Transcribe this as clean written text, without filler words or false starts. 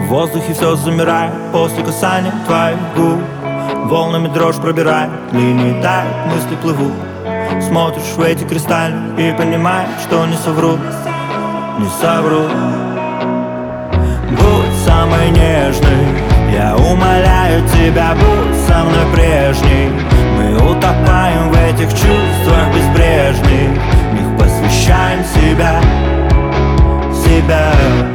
В воздухе все замирает после касания твоих губ. Волнами дрожь пробирает, линии тают, мысли плывут. Смотришь в эти кристаллы и понимаешь, что не соврут, не соврут. Будь самой нежной, я умоляю тебя, будь со мной прежней. Мы утопаем в этих чувствах безбрежных, в них посвящаем себя, себя.